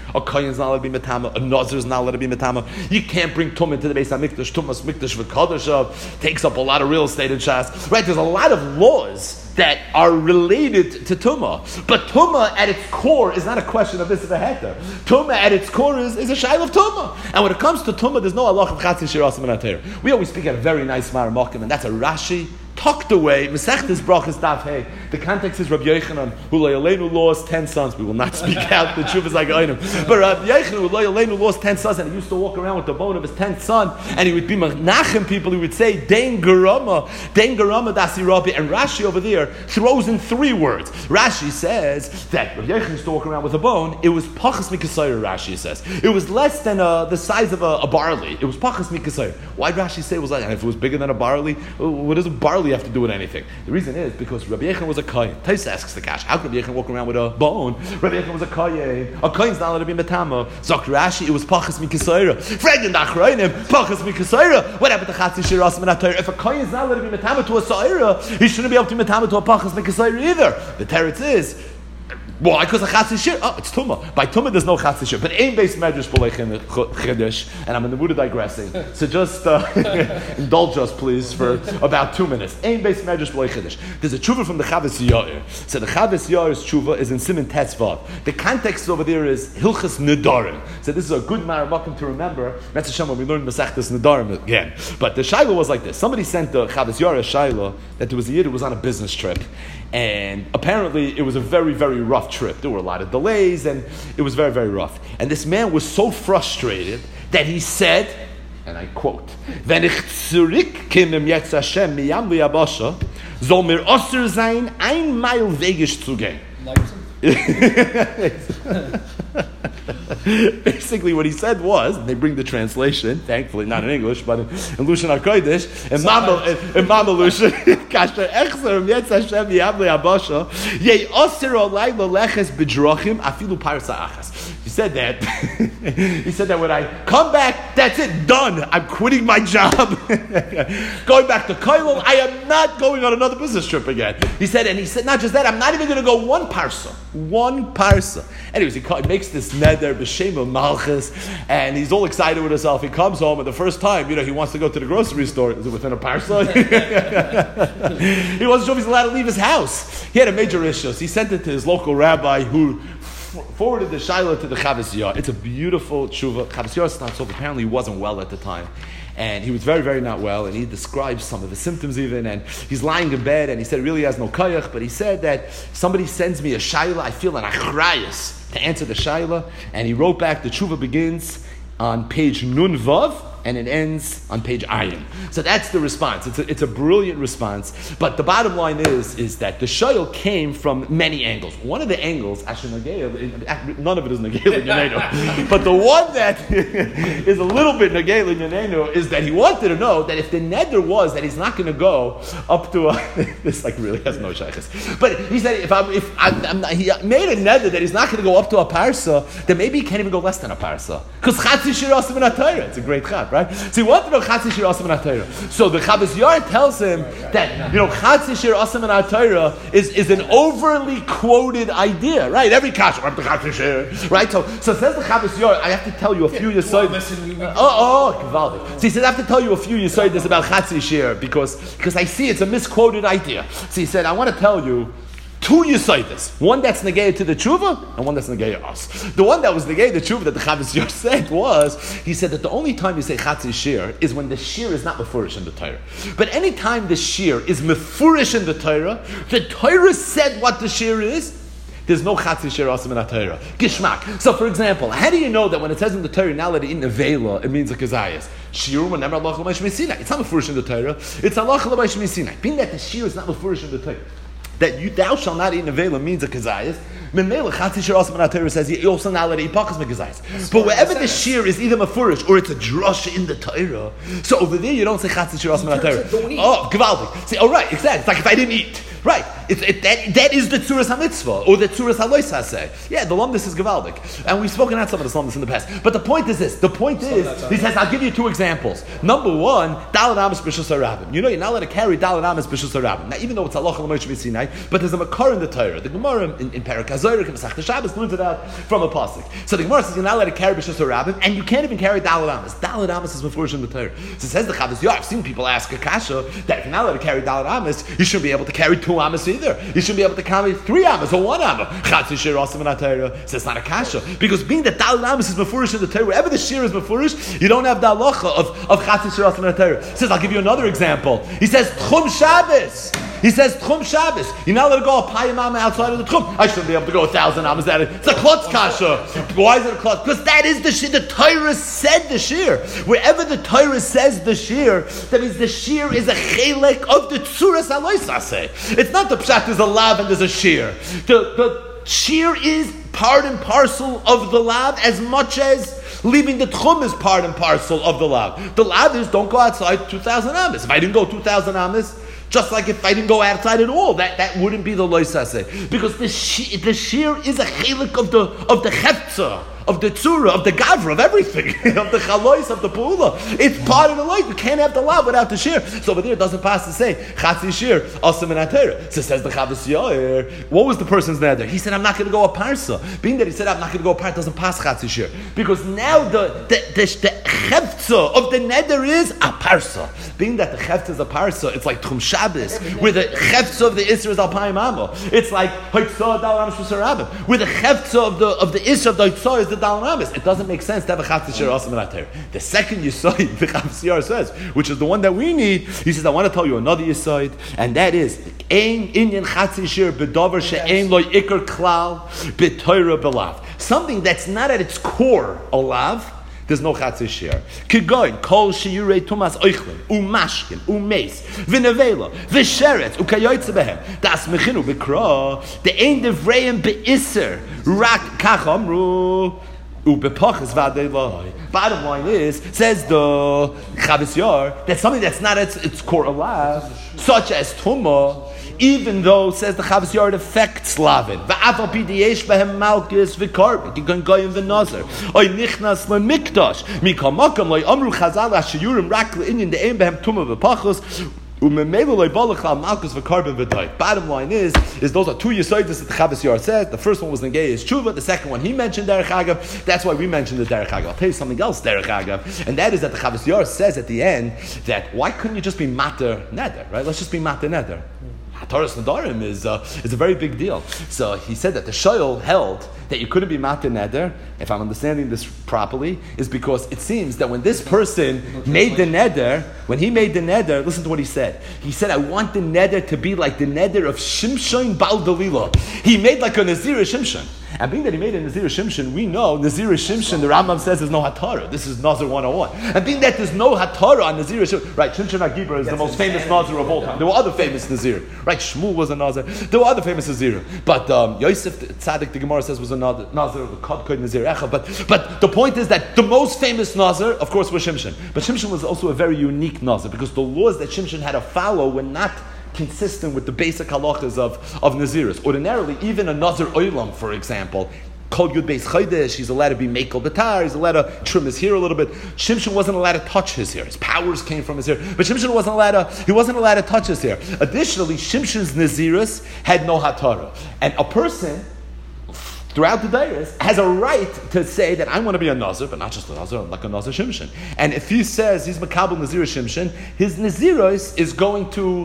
A kohen is not allowed to be metama. A nazir is not allowed to be metama. You can't bring tum into the Beis Hamikdash. Tumas mikdash v'kadosh takes up a lot of real estate in Shas. Right? There's a lot of laws that are related to Tumah. But Tumah at its core is not a question of this is a heter. Tumah at its core is a shail of Tumah. And when it comes to Tumah, there's no halach of chatzin shir asim and atayr. We always speak at a very nice Maramakim, and that's a Rashi tucked away. Mesechtes brachas daf hey. The context is Rabbi Yochanan, who Le'aleinu lost 10 sons. We will not speak out the truth is like Einim. But Rabbi Yochanan, who Le'aleinu lost 10 sons, and he used to walk around with the bone of his 10th son, and he would be Menachem people. He would say Dein Garama Dasi Rabbi. And Rashi over there throws in 3 words. Rashi says that Rabbi Yochanan used to walk around with a bone. It was pachas mikasayir. Rashi says it was less than the size of a barley. It was pachas mikasayir. Why did Rashi say it was like? And if it was bigger than a barley, what does a barley have to do with anything? The reason is because Rabbi Yochanan was a kohen. Tais asks the kash, how could Rabbi Yochanan walk around with a bone? Rabbi Yochanan was a kohen. A kohen's not allowed to be metama. Zok Rashi, it was pachas mikasayir. Fregin dachreinim, pachas mikasayir. What happened to chatzis shir asim and atayr? If a kohen is not allowed to be metama to a sayira, he shouldn't be able to be metama to a pachas mikasayir either. The teretz is, why? Because a chatzis shir. Oh, it's tumah. By tumah, there's no chatzis shir. But ain base medrash b'lei chiddush, and I'm in the mood of digressing. So just indulge us, please, for about 2 minutes. Ain base medrash b'lei chiddush. There's a tshuva from the Chavis Yair. So the Chavis Yair's tshuva is in Siman Tetzvav. The context over there is Hilchas Nedarim. So this is a good maramakim to remember. That's Hashem when we learn Masechtas Nedarim again. But the shaila was like this. Somebody sent the Chavis Yair a shaila that there was a yid who was on a business trip. And apparently it was a very, very rough trip. There were a lot of delays and it was very, very rough. And this man was so frustrated that he said, and I quote, "Wenn ich zurückkomme jetzt Hashem miyam liyabasha, soll mir osser sein, ein Mile Wegisch zu gehen." Basically, what he said was, and they bring the translation, thankfully not in English, but in Lushan HaKodesh, in Mama Lushan, Kasher Echzer, Yetz Hashem Yavle Abasha, Yei Osir Olay Loleches B'Drochim Afilu Parsa Achas. He said that. He said that when I come back, that's it, done. I'm quitting my job, going back to Koilel. I am not going on another business trip again. He said, and he said not just that, I'm not even going to go one parsa. Anyways, he makes this neder b'shem of malchus, and he's all excited with himself. He comes home, and the first time, he wants to go to the grocery store. Is it within a parsa? He wasn't sure if he's allowed to leave his house. He had a major issue. So he sent it to his local rabbi, who forwarded the shaila to the Chavis Yair. It's a beautiful tshuva. Chavis Yair starts off, apparently he wasn't well at the time. And he was very, very not well, and he describes some of the symptoms even, and he's lying in bed, and he said he really has no koyach, but he said that somebody sends me a shaila, I feel an achrayas to answer the shaila, and he wrote back, the tshuva begins on page Nun Vav, and it ends on page Ayin. So that's the response. It's a brilliant response. But the bottom line is that the shayl came from many angles. One of the angles, none of it is Negel Yanenu, but the one that is a little bit Negel Yanenu is that he wanted to know that if the neder was that he's not going to go up to this really has no shaykhs. But he said he made a neder that he's not going to go up to a parsa, then maybe he can't even go less than a parsa. Because Chatzi Shir Asim and Atayra, it's a great chat. Right? So he wanted to know Chatzi Shir Asim and Atayra. So the Chavis Yair tells him that Chatzi Shir Asim and Atayra is an overly quoted idea, right? Every kasha, right? So says the Chavis Yair, I have to tell you a few Yesod. So he said, I have to tell you a few Yesod about Chatzi Shir because I see it's a misquoted idea. So he said, I want to tell you 2 Yesaitis. One that's negated to the tshuva, and one that's negated to us. The one that was negated to the tshuva that the Chavis Yair said was, he said that the only time you say Chatzi Shir is when the shir is not mefurish in the Torah. But any time the shir is mefurish in the Torah said what the shir is, there's no Chatzi Shir Asim and Atayra. Gishmak. So for example, how do you know that when it says in the Torah, now let it eat nevela, it means a kazayas? Shir whenever Allah L'Maish Sinai. It's not mefurish in the Torah. It's Allah L'Maish Sinai. Being that the shir is not mefurish in the Torah, that thou shalt not eat nevela means a kazayas. Memela Chatzi Shir Asim and Atayra says he also not let to eat pakas mekazayas. But wherever the shir is either mefurish or it's a drush in the Torah, so over there you don't say Chatzi Shir Asim and Atayra. Oh, gewaldig. See, all right, exactly. It's like if I didn't eat. Right. That is the Tzuras HaMitzvah, or the Tzuras HaLois HaSeh. Yeah, the Lumdus is Gavaldik. And we've spoken out some of the Lumdus in the past. But the point is this. The point is, he says, I'll give you two examples. Number one, Daled Amos B'Shus HaRabim. You know, you're not allowed to carry Daled Amos B'Shus HaRabim. Now, even though it's Halacha L'Moshe B'Sinai, but there's a Makar in the Torah. The Gemara in Perek HaZorah, in Masechta Shabbos, learns it out from a pasuk. So the Gemara says you're not allowed to carry B'Shus HaRabim, and you can't even carry Daled Amos. Daled Amos is Mefurish in the Torah. So it says the Chavos Yair. I've seen people ask a kasha that if you're not allowed to carry Daled Amos, you shouldn't be able to carry 2 Amos either. You shouldn't be able to carry 3 Amos or 1 Amos. Chatzi Shir Asim in Torah. So it's not a kasha. Because being that Daled Amos is Mefurish in the Torah, wherever the Shir is Mefurish, you don't have the halacha of Chatzi Shir Asim in Torah. He says, I'll give you another example. He says, Tchum Shabbos. He says, Tchum Shabbos. You're not allowed to go a payim amma outside of the Tchum. I shouldn't be able to go 1,000 Amos at it. It's a klotz kasha. Why is it a klotz? Because that is the shir. The Torah said the shir. Wherever the Torah says the shir, that means the shir is a chelek of the Tzuras HaLois HaSeh. It's not the pshat, there's a lav and there's a shir. The shir is part and parcel of the lav as much as leaving the tchum is part and parcel of the lav. The lav is don't go outside 2,000 Amos. If I didn't go 2,000 Amos, just like if I didn't go outside at all, that wouldn't be the lois haseh. Because the shir is a chelik of the chefza, of the tzura, of the gavra, of everything, of the chalois, of the pu'ula. It's part of the life. You can't have the lav without the shir. So over there, it doesn't pass to say chatzi shir asim and atera. So says the Chavos Yair. What was the person's neder? He said, I'm not going to go a parsa. Being that he said, I'm not going to go a parsa, doesn't pass chatzi shir, because now the chefza of the neder is a parsa. Being that the chefza is a parsa, it's like Tchum Shabbos, where the chefza of the Isra is alpayim amo. It's like Hoitzah Dal Amos Shusarabim, where the chefza of the Isra of the Hoitzah is the Dal Amos. It doesn't make sense to have a chatzi shir asim and atera. The second yisoid, the Chavos Yair says, which is the one that we need, he says, I want to tell you another yisoid, and that is ein inyan chatzi shir bedavar she'ein loy ikar klal b'toira belav. Something that's not at its core a lav, there's no chatzi shir. Kigoin kol sheyurei tumas oichlin umashkin umeis v'nevela v'sheretz ukayoytze behem das mechinu b'kra the ein devreim be'iser rak kach amru ubepoches vadei loy. Bottom line is, says the Chavos Yair, that something that's not at its core alive, such as tumah, even though, says the Chavos Yair, it affects lavin. V'afal p'diyesh behem malchus v'karben, kigon goyim v'nazer. Oy nichnas le'mikdash, mikol makam loy amru chazal ha'shiyurim rak le'inyin de'em behem tumah v'pachos, bottom line is those are 2 yisoides that the Chavos Yair says. The first one was Negei is Tshuva. The second one he mentioned Derech Agav. That's why we mentioned the Derech Agav. I'll tell you something else Derech Agav, and that is that the Chavos Yair says at the end that why couldn't you just be mater neder? Right? Let's just be mater neder. Hataras Nadarim is a very big deal. So he said that the Shoyal held that you couldn't be mater neder, if I'm understanding this properly, is because it seems that when this person made the neder, listen to what he said. He said, I want the neder to be like the neder of Shimshon Baal Dalila. He made like a Nazir Shimshon. And being that he made a Nazir Shimshon, we know Nazir Shimshon, the Rambam says, there's no Hatara. This is Nazir 101. And being that there's no Hatara on Nazir Shimshon, right, Shimshon HaGibra is the most famous Nazir of all time. There were other famous Nazir. Right, Shmuel was a Nazir. There were other famous Nazir. But Yosef Tzaddik, the Gemara says, was a Nazir of the Kodkod Nazir Echa. But the point is that the most famous Nazir, of course, was Shimshon. But Shimshon was also a very unique Nazir, because the laws that Shimshon had to follow were not consistent with the basic halachas of Naziris. Ordinarily, even a Nazir Olam, for example, Kol Yud Beis Chodesh, he's allowed to be Mekel Batar, he's allowed to trim his hair a little bit. Shimshon wasn't allowed to touch his hair. His powers came from his hair. But Shimshon wasn't allowed to touch his hair. Additionally, Shimshon's Naziris had no Hatara. And a person throughout the Dairis has a right to say that I want to be a Nazir, but not just a Nazir, like a Nazir Shimshon. And if he says he's Makabel Nazir Shimshon, his Naziris is going to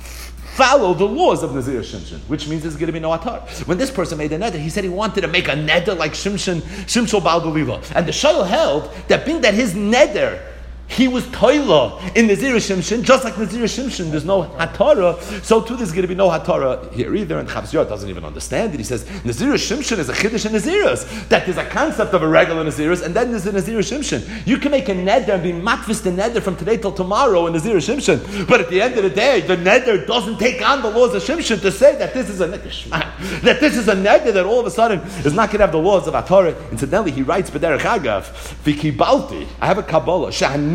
follow the laws of Nazir Shimshon, which means there's going to be no atar. When this person made a neder, he said he wanted to make a neder like Shimshon Baal Dalila. And the Shayil held that being that his neder, he was toila in Nazir Shimshon, just like Nazir Shimshon, there's no hatara, so too there's going to be no hatara here either, and Chavos Yair doesn't even understand it. He says, Nazir Shimshon is a chiddush in Naziris, that there's a concept of a regular Naziris, and then there's a Nazir Shimshon. You can make a neder and be matvis the neder from today till tomorrow in Nazir Shimshon, but at the end of the day, the neder doesn't take on the laws of Shimshon to say that this is a neder, that all of a sudden is not going to have the laws of hatara. Incidentally, he writes, B'derech Agav, V'kibalti, I have a Kabbalah,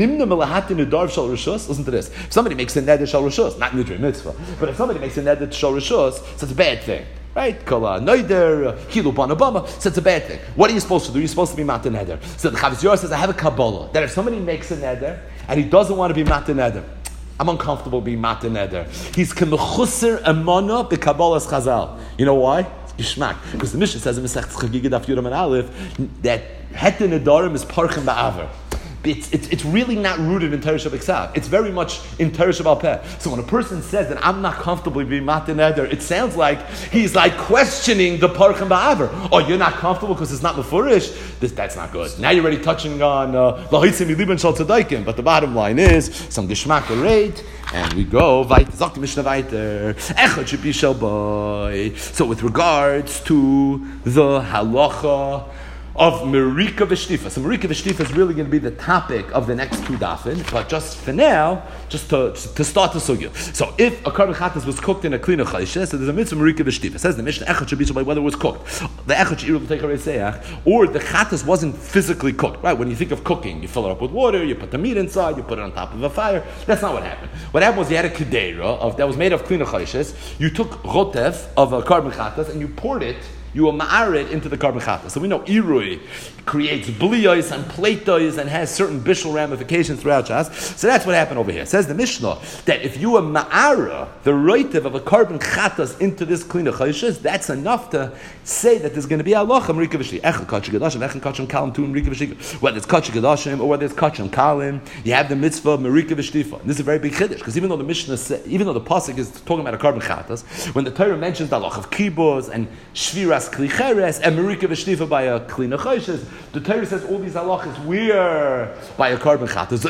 nimna melahatin udar shal rishus. Listen to this. If somebody makes a neder shal rishus, not nidre mitzvah, but if somebody makes a neder shal rishus, so it's a bad thing. Right? Kala neder, hilu banabama, so it's a bad thing. What are you supposed to do? You're supposed to be matan neder. So the Chavis Yorah says, I have a Kabbalah, that if somebody makes a neder, and he doesn't want to be matan neder, I'm uncomfortable being matan neder. He's kemechusser amana b'Kabbalah's Chazal. You know why? Gishmak. Because the Mishnah says in Masechet Chagiga Daf Yudam and Aleph that heter nedarim is parchem ba'aver. It's really not rooted in Teresh B'Ksav. It's very much in Teresh B'al Peh. So when a person says that I'm not comfortable being matan neder, it sounds like he's like questioning the parchem ba'aver. Oh, you're not comfortable because it's not mefurish? That's not good. Now you're already touching on lahitzim miliben shal tzadaykim. But the bottom line is some geshmak rate, and we go weiter. Zok Mishnah weiter. Echad shepi shel boy. So with regards to the halacha of Merika V'Shtifa. So Merika V'Shtifa is really going to be the topic of the next two dafin, but just for now, just to start the sugya. So if a karban chatas was cooked in a klina chayshes, so there's a mitzvah Merika V'Shtifa. It says the Mishnah Echad Shabbat by whether it was cooked. The Echad She'iru L'Teich HaReiseach, or the chatas wasn't physically cooked. Right? When you think of cooking, you fill it up with water, you put the meat inside, you put it on top of a fire. That's not what happened. What happened was you had a kedera that was made of klina chayshes. You took rotev of a karban chatas and you poured it. You will ma'ar it into the karban chata. So we know irui creates bliyos and platois and has certain bishul ramifications throughout Shas. So that's what happened over here. It says the Mishnah that if you are ma'ara the roitiv of a karban chatas into this klina chayshes, that's enough to say that there's going to be halacha merika v'shli. Echad kachim gadashim, echad kachim kalim tu merika v'shli. Whether it's kachim gadashim or whether it's kachim kalim, you have the mitzvah of merika v'shlifa. This is a very big chiddush because even though the Mishnah, even though the pasuk is talking about a karban chatas, when the Torah mentions the halacha of kibuz and shviras kli cheres and merika v'shlifa by a klina chayshes, the Torah says all these halachas we're by a karban chatas.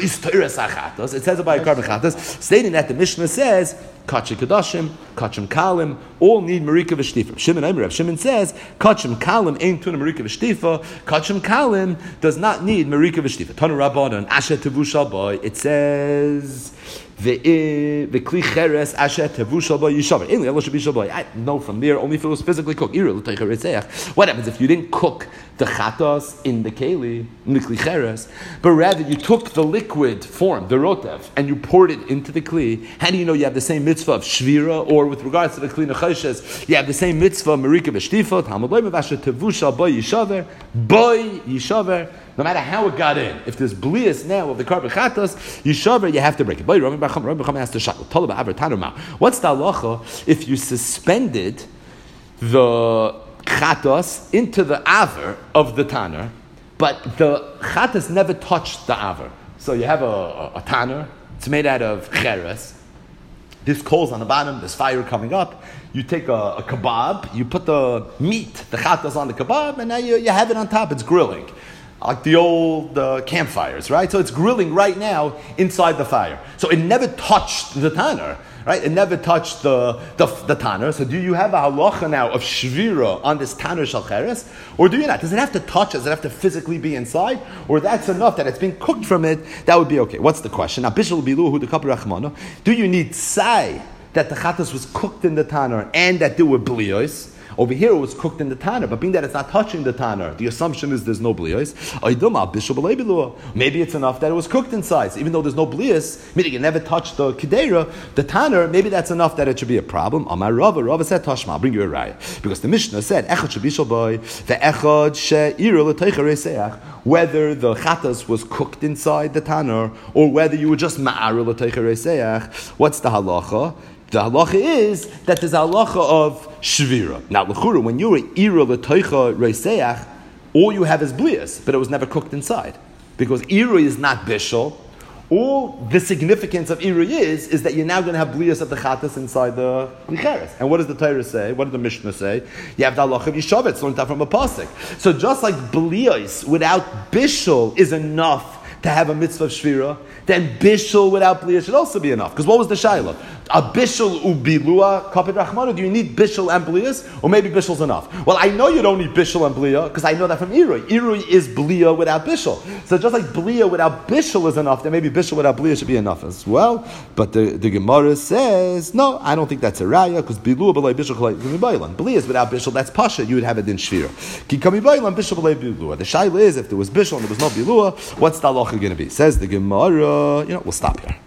It says it by a karban chatas, stating that the Mishnah says kachim kadashim, kachim kalim, all need merika v'shtifa. Shimon says kachim kalim ain't tuna merika v'shtifa. Kachim kalim does not need merika v'shtifa. Tanu Rabbanan asher tevushal boy. It says the kli cheres asher tevushal boy yishaver. Ain't lo shebishal boy. I know from there only if it was physically cooked. What happens if you didn't cook the chatas in the keli, in the kli cheres, but rather you took the liquid form, the rotev, and you poured it into the kli? How do you know you have the same mitzvah of shvira, or with regards to the kli nechoshes, you have the same mitzvah of merika v'shtifa? Talmud loy mevasher tevushal boy yishaver, no matter how it got in. If there's blias now of the karban chatas, yishaver, you have to break it. Rabbi Bacham has to shackle. What's the halacha if you suspended the chatas into the aver of the tanner, but the chatas never touched the aver? So you have a tanner, it's made out of cheres. This coal's on the bottom, there's fire coming up. You take a kebab, you put the meat, the chatas on the kebab, and now you have it on top, it's grilling. Like the old campfires, right? So it's grilling right now inside the fire. So it never touched the tanner, right? It never touched the tanner. So do you have a halacha now of shvira on this tanner shal cheres? Or do you not? Does it have to touch? Does it have to physically be inside? Or that's enough that it's been cooked from it? That would be okay. What's the question? Now, bishul biluhu the kapur rachmana. Do you need say that the chatas was cooked in the tanner and that there were bliyos? Over here it was cooked in the tanner, but being that it's not touching the tanner, the assumption is there's no bliyos. Maybe it's enough that it was cooked inside. So even though there's no bliyos, meaning it never touched the kedera, the tanner, maybe that's enough that it should be a problem. Amar Rava said, Tashma, I'll bring you a raya. Because the Mishnah said, Echad shebishal boy, ve'echad she'iru l'teicha reiseach, whether the chatas was cooked inside the tanner, or whether you were just ma'aru l'teicha reiseach. What's the halacha? The halacha is that there's a halacha of shvira. Now, l'chura, when you were ira l'toicha reiseach, all you have is blias, but it was never cooked inside. Because ira is not bishul. All the significance of ira is that you're now going to have blias of the chatas inside the licheres. And what does the Torah say? What does the Mishnah say? You have the halacha of yishavet, it's learned out from a pasuk. So just like blias without bishul is enough to have a mitzvah of shvira, then bishul without blias should also be enough. Because what was the shayla? a bishul ubilua kapid rachmana? Do you need bishul and blias, or maybe bishul's enough? Well, I know you don't need bishul and blia because I know that from irui. Irui is blia without bishul. So just like blia without bishul is enough, then maybe bishul without blia should be enough as well. But the Gemara says no, I don't think that's a raya because bilua b'lei bishul kami bailan. Blia is without bishul. That's pasha. You would have it in shvira. Ki kami bailan bishul b'lei bilua. The shaila is if there was bishul and there was no bilua, what's the halacha going to be? Says the Gemara. We'll stop here.